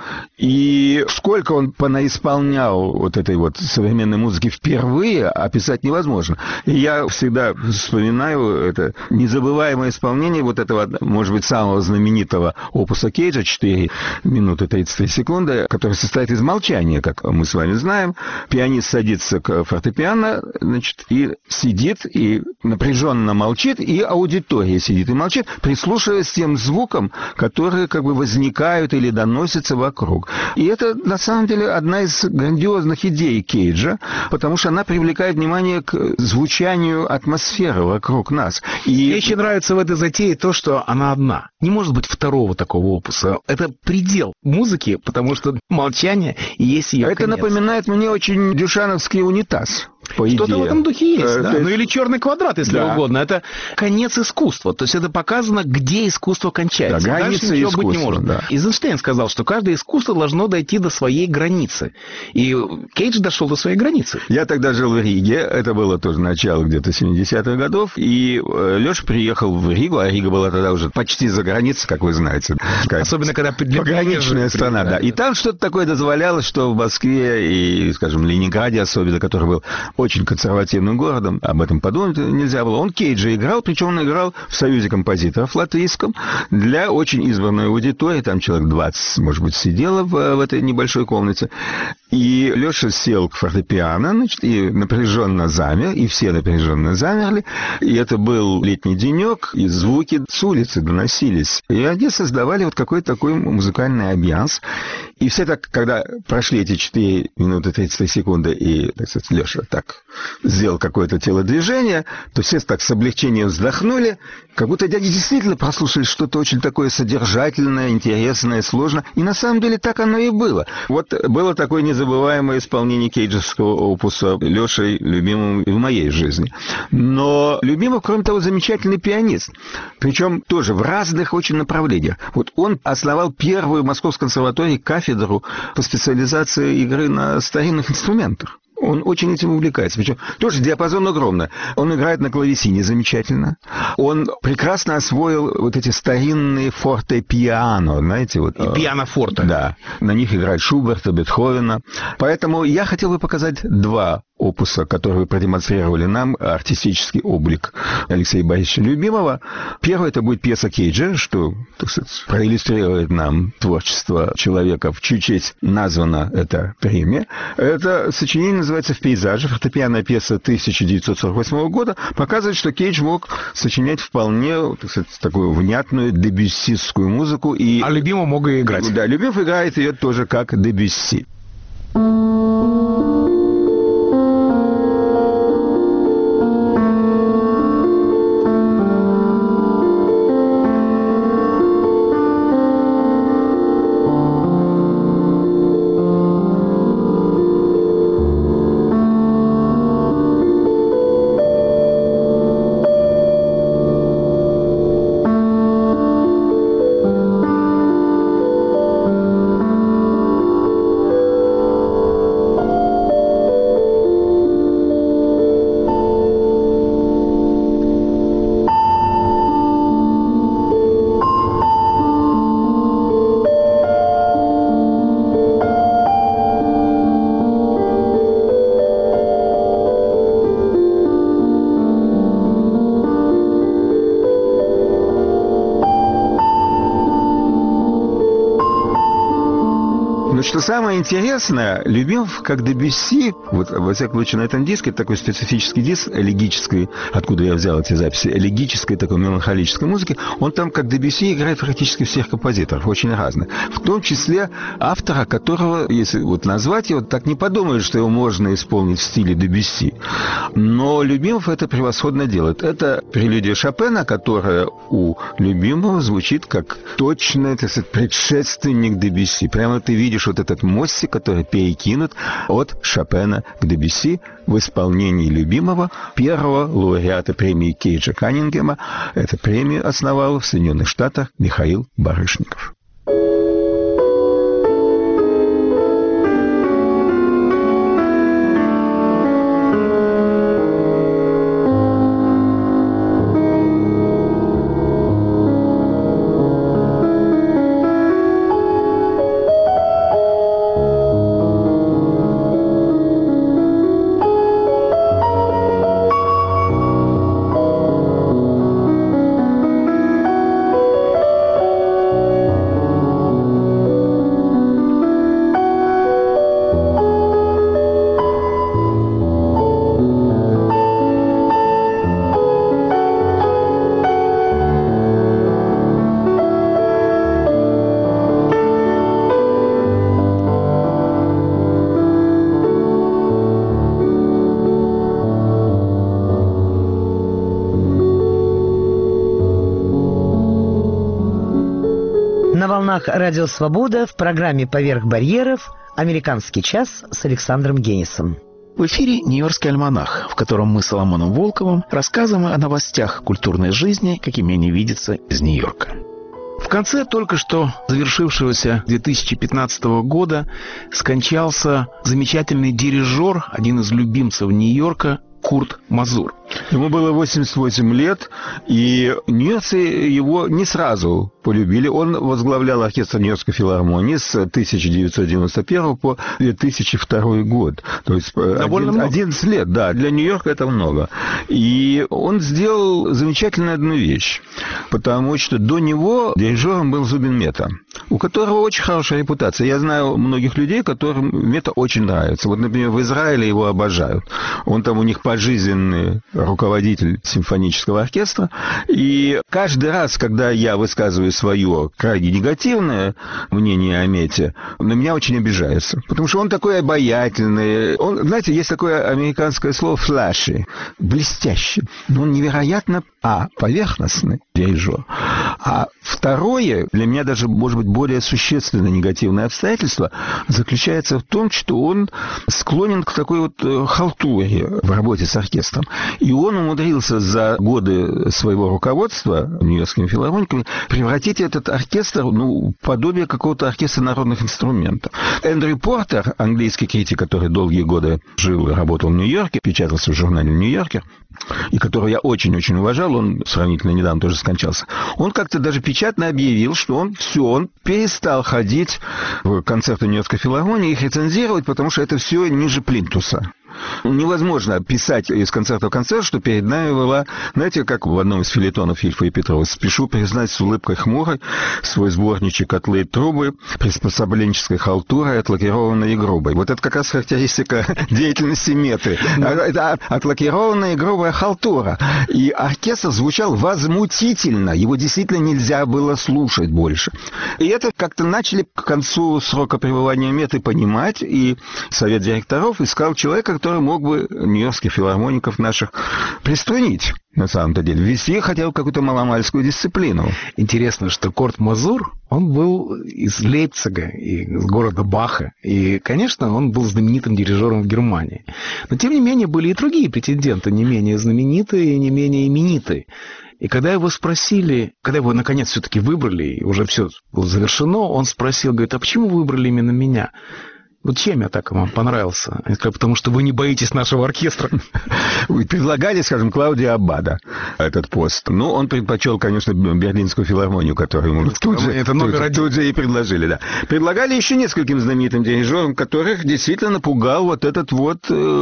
И сколько он понаисполнял вот этой вот современной музыки впервые, описать невозможно. И я всегда вспоминаю это незабываемое исполнение вот этого, может быть, самого знаменитого опуса Кейджа, 4 минуты 33 секунды, который состоит из молчания, как мы с вами знаем. Пианист садится к фортепиано, значит, и сидит, и напряженно молчит, и аудитория сидит и молчит, прислушиваясь к тем звукам, которые как бы возникают или доносятся вокруг. И это, на самом деле, одна из грандиозных идей Кейджа, потому что она привлекает внимание к звучанию атмосферы вокруг нас. И мне еще нравится в этой затее то, что она одна. Не может быть второго такого опуса. Это предел музыки, потому что молчание и есть ее это конец. Напоминает мне очень дюшановский унитаз. Что-то в этом духе есть, да. есть... Ну или черный квадрат, если угодно. Это конец искусства. То есть это показано, где искусство кончается. Да, граница дальше ничего искусства, быть не может. Да. Эйзенштейн сказал, что каждое искусство должно дойти до своей границы. И Кейдж дошел до своей границы. Я тогда жил в Риге. Это было тоже начало где-то 70-х годов. И Леша приехал в Ригу, а Рига была тогда уже почти за границей, как вы знаете. Особенно, когда пограничная страна, да. И там что-то такое дозволялось, что в Москве и, скажем, Ленинграде особенно, который был очень консервативным городом, об этом подумать нельзя было. Он Кейджа играл, причем он играл в Союзе композиторов латвийском для очень избранной аудитории. Там человек 20, может быть, сидело в этой небольшой комнате. И Леша сел к фортепиано, значит, и напряженно замер, и все напряженно замерли. И это был летний денек, и звуки с улицы доносились. И они создавали вот какой-то такой музыкальный амбианс. И все так, когда прошли эти 4 минуты 33 секунды, и, так сказать, Леша так сделал какое-то телодвижение, то все так с облегчением вздохнули, как будто они действительно прослушали что-то очень такое содержательное, интересное, сложное. И на самом деле так оно и было. Вот было такое незабываемое исполнение кейджевского опуса Лешей, любимым в моей жизни. Но Любимов, кроме того, замечательный пианист. Причем тоже в разных очень направлениях. Вот он основал первую в Московской консерватории кафедру по специализации игры на старинных инструментах. Он очень этим увлекается. Причем тоже диапазон огромный. Он играет на клавесине замечательно. Он прекрасно освоил вот эти старинные форте-пиано, знаете, вот. И пиано-форте. Да. На них играет Шуберта, Бетховена. Поэтому я хотел бы показать 2 опуса, которые продемонстрировали нам артистический облик Алексея Борисовича Любимова. Первое — это будет пьеса Кейджа, что, так сказать, проиллюстрирует нам творчество человека, в чью честь названа эта премия. Это сочинение называется «В пейзаже». Фортепианная пьеса 1948 года показывает, что Кейдж мог сочинять вполне, так сказать, такую внятную дебюссистскую музыку. А Любимов мог и играть. Да, Любимов играет ее тоже как Дебюсси. Что самое интересное, Любимов, как Дебюсси, вот во всяком случае на этом диске, такой специфический диск элегической, откуда я взял эти записи, элегической такой меланхолической музыки, он там, как Дебюсси, играет практически всех композиторов, очень разных. В том числе автора, которого, если вот назвать его, так не подумаешь, что его можно исполнить в стиле Дебюсси. Но Любимов это превосходно делает. Это прелюдия Шопена, которая у Любимова звучит как точный, так сказать, предшественник Дебюсси. Прямо ты видишь вот этот мостик, который перекинут от Шопена к Дебюсси в исполнении Любимова, первого лауреата премии Кейджа Каннингема. Эту премию основал в Соединенных Штатах Михаил Барышников. волнах Радио Свобода в программе «Поверх барьеров» «Американский час» с Александром Генисом. В эфире «Нью-Йоркский альманах», в котором мы с Соломоном Волковым рассказываем о новостях культурной жизни, какими они видятся из Нью-Йорка. В конце только что завершившегося 2015 года скончался замечательный дирижер, один из любимцев Нью-Йорка, Курт Мазур. Ему было 88 лет, и нью-йоркцы его не сразу полюбили. Он возглавлял оркестр Нью-Йоркской филармонии с 1991 по 2002 год. То есть 11 лет, да, для Нью-Йорка это много. И он сделал замечательную одну вещь, потому что до него дирижером был Зубин Мета, у которого очень хорошая репутация. Я знаю многих людей, которым Мета очень нравится. Вот, например, в Израиле его обожают. Он там у них пожизненный руководитель симфонического оркестра. И каждый раз, когда я высказываю свое крайне негативное мнение о Мете, на меня очень обижается. Потому что он такой обаятельный. Он, знаете, есть такое американское слово «флаши», блестящий. Но он невероятно, поверхностный дирижер. А второе, для меня даже, может быть, более существенное негативное обстоятельство заключается в том, что он склонен к такой вот халтуре в работе с оркестром. И он умудрился за годы своего руководства Нью-Йоркскими филармониками превратить этот оркестр, в подобие какого-то оркестра народных инструментов. Эндрю Портер, английский критик, который долгие годы жил и работал в Нью-Йорке, печатался в журнале «Нью-Йоркер», и которого я очень-очень уважал, он сравнительно недавно тоже скончался, он как-то даже печатно объявил, что он перестал ходить в концерты Нью-Йоркской филармонии и их рецензировать, потому что это все ниже плинтуса. Невозможно писать из концерта в концерт, что перед нами была, знаете, как в одном из фельетонов Ильфа и Петрова: «Спешу признать с улыбкой хмурой свой сборничек котлы и трубы, приспособленческой халтурой, отлакированной и грубой». Вот это как раз характеристика деятельности Меты. Это отлакированная и грубая халтура. И оркестр звучал возмутительно. Его действительно нельзя было слушать больше. И это как-то начали к концу срока пребывания Меты понимать, и совет директоров искал человека, который мог бы нью-йоркских филармоников наших приструнить, на самом-то деле, ввести хотя бы какую-то маломальскую дисциплину. Интересно, что Курт Мазур, он был из Лейпцига, из города Баха, и, конечно, он был знаменитым дирижером в Германии. Но, тем не менее, были и другие претенденты, не менее знаменитые и не менее именитые. И когда его спросили, когда его, наконец, все-таки выбрали, и уже все было завершено, он спросил, говорит: а почему вы выбрали именно меня? Вот чем я так вам понравился? Они сказали: потому что вы не боитесь нашего оркестра. Вы предлагали, скажем, Клаудио Аббадо этот пост. Ну, он предпочел, конечно, Берлинскую филармонию, которую ему тут же и предложили. Да. Предлагали еще нескольким знаменитым дирижерам, которых действительно напугал вот этот вот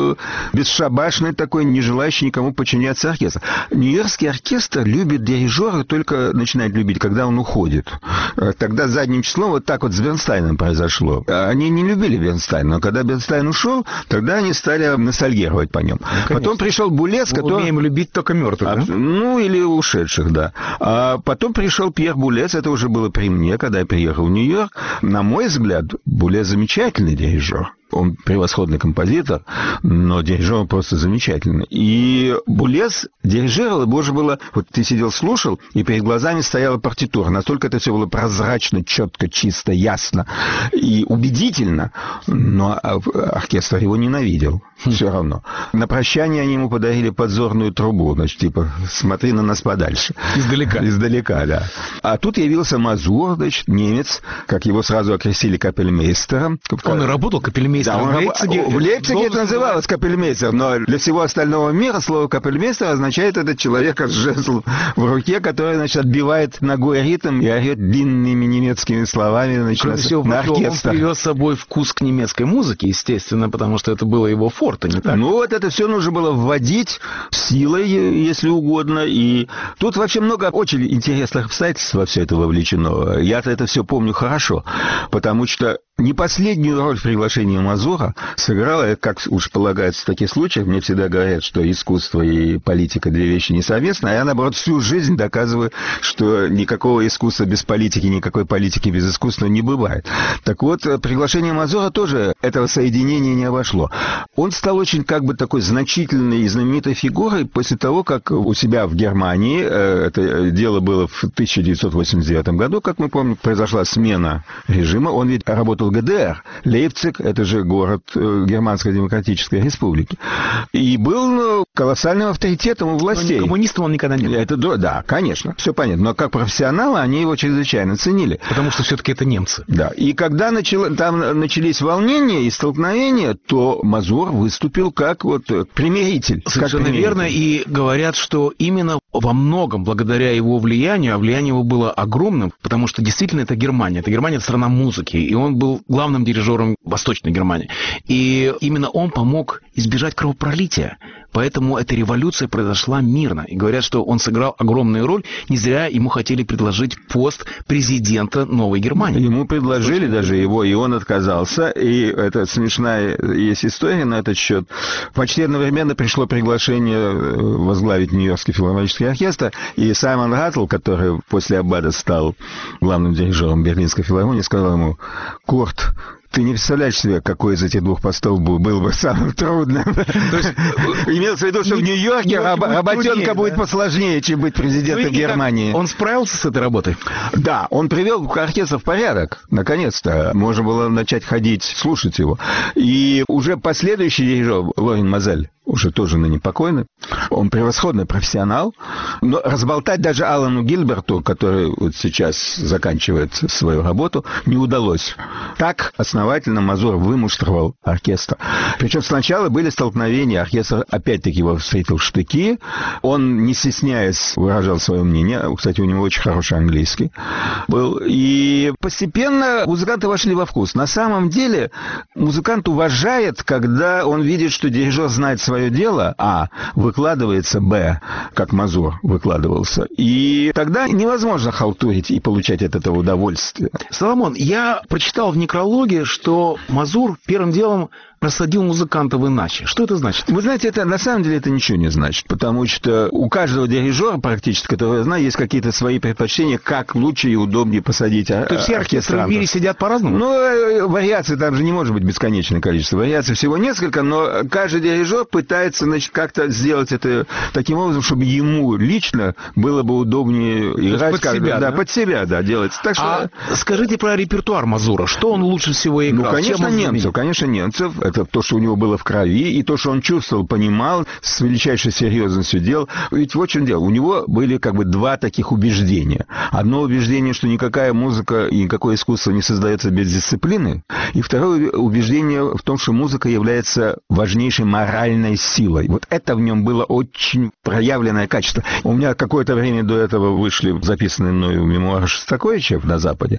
бесшабашный такой, не желающий никому подчиняться оркестр. Нью-Йоркский оркестр любит дирижера, только начинает любить, когда он уходит. Тогда задним числом вот так вот с Бернстайном произошло. Они не любили Бернстайна, но когда Бернстайн ушел, тогда они стали ностальгировать по нем. Потом пришел Булез, который... Мы умеем любить только мертвых, да? Ну, или ушедших, да. А потом пришел Пьер Булез, это уже было при мне, когда я приехал в Нью-Йорк. На мой взгляд, Булез замечательный дирижер. Он превосходный композитор, но дирижер просто замечательный. И Булез дирижировал, и, боже, было... Вот ты сидел, слушал, и перед глазами стояла партитура. Настолько это все было прозрачно, четко, чисто, ясно и убедительно. Но оркестр его ненавидел. Все равно. На прощание они ему подарили подзорную трубу. Значит, типа, смотри на нас подальше. Издалека, да. А тут явился Мазур, значит, немец, как его сразу окрестили капельмейстером. Он и работал капельмейстером. Да, в Лейпциге это называлось капельмейстер, но для всего остального мира слово капельмейстер означает этот человек с жезлом в руке, который, значит, отбивает ногой ритм и орет длинными немецкими словами, значит, на оркестр. Он привез с собой вкус к немецкой музыке, естественно, потому что это было его форте, не так? Ну, вот это все нужно было вводить силой, если угодно, и тут вообще много очень интересных обстоятельств во все это вовлечено. Я-то это все помню хорошо, потому что Не последнюю роль в приглашении Мазура сыграла, как уж полагается в таких случаях, мне всегда говорят, что искусство и политика — две вещи несовместны, а я, наоборот, всю жизнь доказываю, что никакого искусства без политики, никакой политики без искусства не бывает. Так вот, приглашение Мазура тоже этого соединения не обошло. Он стал очень такой значительной и знаменитой фигурой после того, как у себя в Германии, это дело было в 1989 году, как мы помним, произошла смена режима. Он ведь работал в ГДР. Лейпциг — это же город Германской Демократической Республики. И был колоссальным авторитетом у властей. Но коммунистом он никогда не был. Да, конечно, все понятно. Но как профессионала они его чрезвычайно ценили. Потому что все-таки это немцы. Да. И когда там начались волнения и столкновения, то Мазур выступил как примиритель. Совершенно верно. И говорят, что именно во многом благодаря его влиянию, а влияние его было огромным, потому что действительно это Германия. Это Германия — это страна музыки. И он был главным дирижером Восточной Германии. И именно он помог избежать кровопролития. Поэтому эта революция произошла мирно. И говорят, что он сыграл огромную роль. Не зря ему хотели предложить пост президента Новой Германии. Ему предложили даже его, и он отказался. И это смешная есть история на этот счет. Почти одновременно пришло приглашение возглавить Нью-Йоркский филармонический оркестр. И Саймон Раттл, который после Аббада стал главным дирижером Берлинской филармонии, сказал ему: «Курт, ты не представляешь себе, какой из этих двух постов был бы самым трудным». То есть имелось в виду, что в Нью-Йорке работенка будет посложнее, чем быть президентом Германии. Он справился с этой работой? Да, он привел оркестр в порядок, наконец-то. Можно было начать ходить, слушать его. И уже последующий дирижер, Лорен Мазель, уже тоже ныне покойный, он превосходный профессионал, но разболтать даже Алану Гильберту, который сейчас заканчивает свою работу, не удалось. Так основательно Мазур вымуштровал оркестр. Причем сначала были столкновения, оркестр опять-таки его встретил в штыки, он, не стесняясь, выражал свое мнение, кстати, у него очень хороший английский был, и постепенно музыканты вошли во вкус. На самом деле музыкант уважает, когда он видит, что дирижер знает свое дело, а, выкладывается, б, как Мазур выкладывался. И тогда невозможно халтурить и получать от этого удовольствие. Соломон, я прочитал в некрологе, что Мазур первым делом рассадил музыкантов иначе. Что это значит? Вы знаете, на самом деле это ничего не значит, потому что у каждого дирижера практически, которого я знаю, есть какие-то свои предпочтения, как лучше и удобнее посадить оркестрантов. То есть все оркестры в мире сидят по-разному? Ну, вариаций там же не может быть бесконечное количество. Вариаций всего несколько, но каждый дирижер пытается, как-то сделать это таким образом, чтобы ему лично было бы удобнее играть. Под себя, да? Под себя, да, делать. Так что... скажите про репертуар Мазура. Что он лучше всего играл? Ну, конечно, немцев. Это то, что у него было в крови, и то, что он чувствовал, понимал, с величайшей серьезностью делал. Ведь вот в чем дело. У него были два таких убеждения. Одно убеждение, что никакая музыка и никакое искусство не создается без дисциплины. И второе убеждение в том, что музыка является важнейшей моральной силой. Вот это в нем было очень проявленное качество. У меня какое-то время до этого вышли записанные мною мемуары Шостаковича на Западе.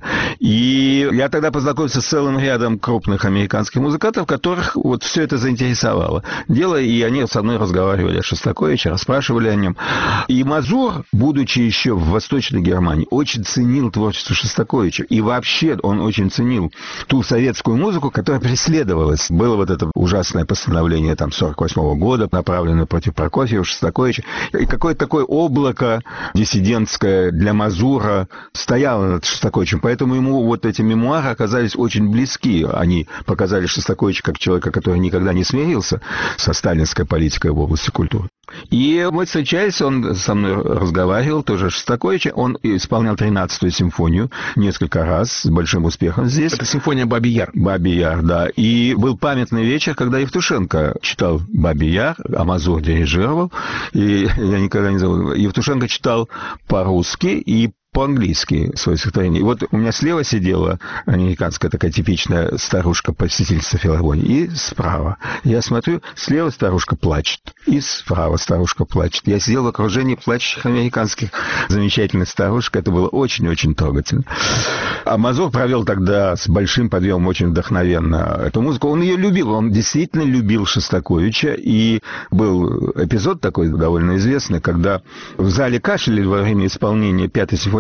И я тогда познакомился с целым рядом крупных американских музыкантов, которых вот все это заинтересовало. Дело, и они со мной разговаривали о Шостаковиче, расспрашивали о нем. И Мазур, будучи еще в Восточной Германии, очень ценил творчество Шостаковича. И вообще он очень ценил ту советскую музыку, которая преследовалась. Было вот это ужасное постановление 1948 года, направленное против Прокофьева, Шостаковича. И какое-то такое облако диссидентское для Мазура стояло над Шостаковичем. Поэтому ему вот эти мемуары оказались очень близки. Они показали Шостаковича как человека, который никогда не смирился со сталинской политикой в области культуры. И мы встречались, он со мной разговаривал, тоже Шостаковича. Он исполнял 13-ю симфонию несколько раз с большим успехом здесь. Это симфония «Бабий Яр». «Бабий Яр», да. И был памятный вечер, когда Евтушенко читал «Бабий Яр», а Мазур дирижировал. И я никогда не забуду. Евтушенко читал по-русски и по-английски свое стихотворение. И вот у меня слева сидела американская такая типичная старушка-посетительница филармонии, и справа. Я смотрю, слева старушка плачет, и справа старушка плачет. Я сидел в окружении плачущих американских замечательных старушек. Это было очень-очень трогательно. А Мазур провел тогда с большим подъемом очень вдохновенно эту музыку. Он ее любил, он действительно любил Шостаковича. И был эпизод такой довольно известный, когда в зале кашляли во время исполнения 5-й симфонии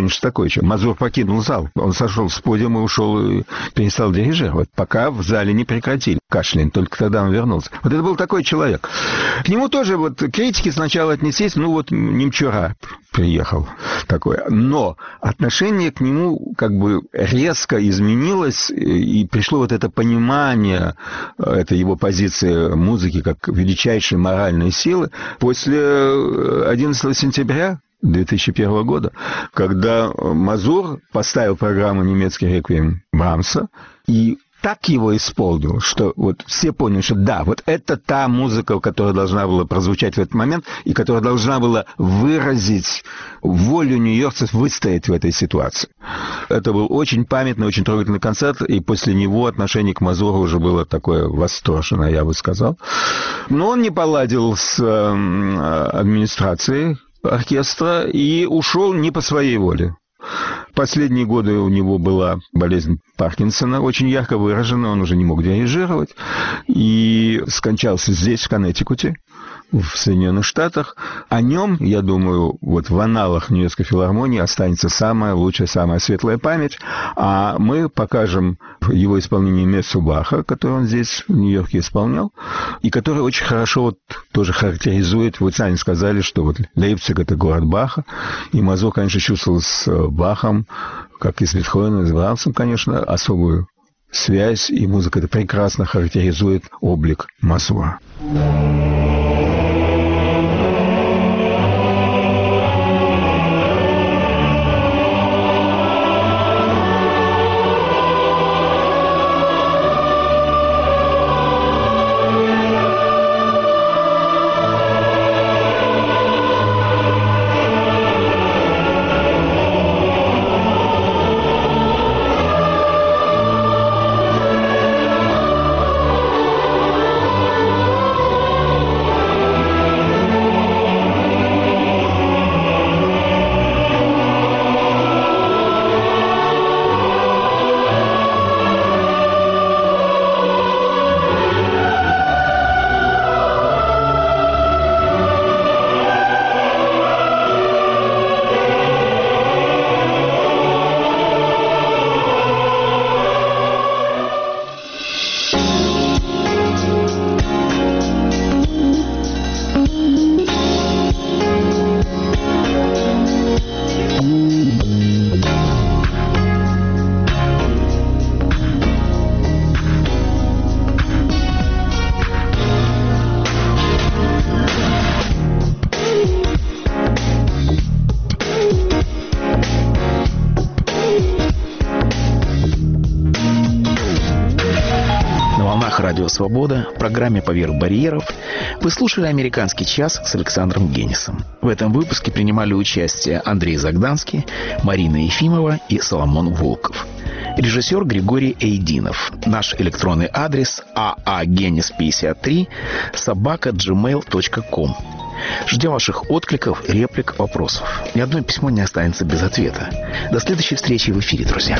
помнишь, что такое? Мазур покинул зал. Он сошел с подиума и ушел и перестал дирижировать, пока в зале не прекратили кашлянь. Только тогда он вернулся. Вот это был такой человек. К нему тоже вот критики сначала отнеслись, ну вот немчура приехал такой. Но отношение к нему как бы резко изменилось, и пришло вот это понимание, это его позиции музыки как величайшей моральной силы после 11 сентября 2001 года, когда Мазур поставил программу «Немецкий реквием» Брамса и так его исполнил, что вот все поняли, что да, вот это та музыка, которая должна была прозвучать в этот момент и которая должна была выразить волю нью-йоркцев выстоять в этой ситуации. Это был очень памятный, очень трогательный концерт, и после него отношение к Мазуру уже было такое восторженное, я бы сказал. Но он не поладил с администрацией оркестра и ушел не по своей воле. Последние годы у него была болезнь Паркинсона, очень ярко выражена, он уже не мог дирижировать, и скончался здесь, в Коннектикуте, в Соединенных Штатах. О нем, я думаю, вот в аналах Нью-Йоркской филармонии останется самая лучшая, самая светлая память, а мы покажем его исполнение Мессу Баха, которое он здесь, в Нью-Йорке, исполнял, и которое очень хорошо вот тоже характеризует, вы сами сказали, что вот Лейпциг — это город Баха, и Мазур, конечно, чувствовал с Бахом, как и с Бетховеном, и с Брамсом, конечно, особую связь, и музыка это прекрасно характеризует облик Мазура. Радио «Свобода», в программе «Поверх барьеров» вы слушали «Американский час» с Александром Генисом. В этом выпуске принимали участие Андрей Загданский, Марина Ефимова и Соломон Волков. Режиссер Григорий Эйдинов. Наш электронный адрес aagenis53@gmail.com. Ждем ваших откликов, реплик, вопросов. Ни одно письмо не останется без ответа. До следующей встречи в эфире, друзья.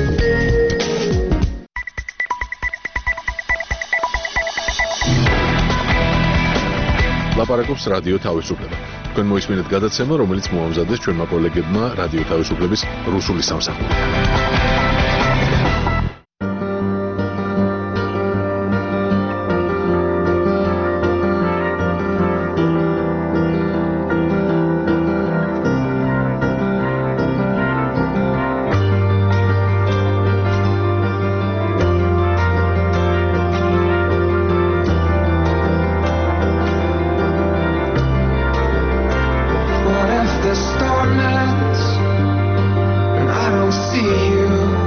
ლაპარაკობს რადიო თავისუფლება. თქვენ მოისმინეთ გადაცემა, რომელიც მოამზადეს ჩვენმა კოლეგებმა რადიო თავისუფლების რუსული სამსახური. The storm ends and I don't see you.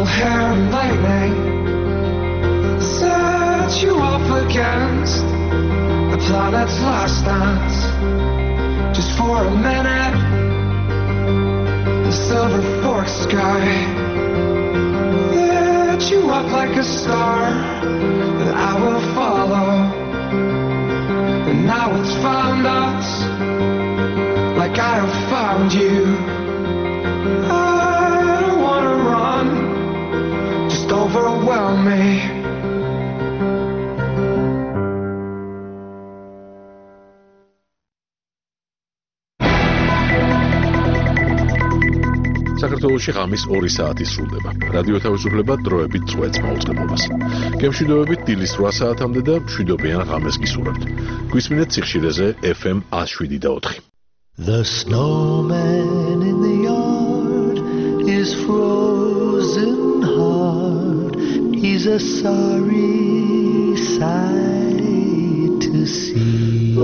will hair and lightning set you up against the planet's last dance. Just for a minute, the silver fork sky lit you up like a star that I will follow. And now it's found us like I have found you. I don't wanna run, just overwhelm me. საქართველოში ღამის 2 საათი სრულდება. რადიო თავისუფლება დროებით წვეთს მაუწყებლობას. გემშვიდობებით დილის 8 საათამდე და მშვიდობიან ღამეს გისურვებთ. გვისმინეთ სიხშირეზე FM 107.4. The snowman in the yard is frozen hard. He's a sorry sight to see.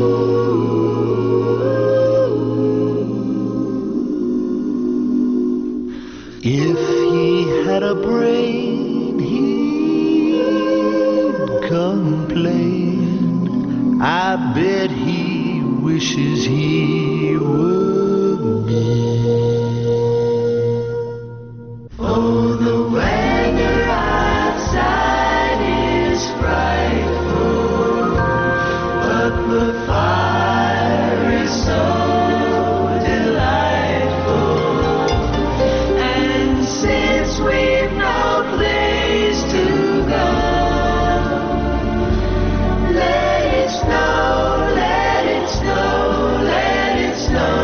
If he had a brain, he'd complain. I bet he wishes he were me. Oh, the weather outside is frightful, but the fire is so we've no place to go. Let it snow, let it snow, let it snow.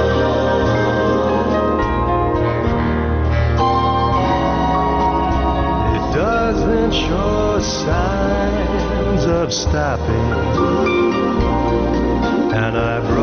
It doesn't show signs of stopping, and I've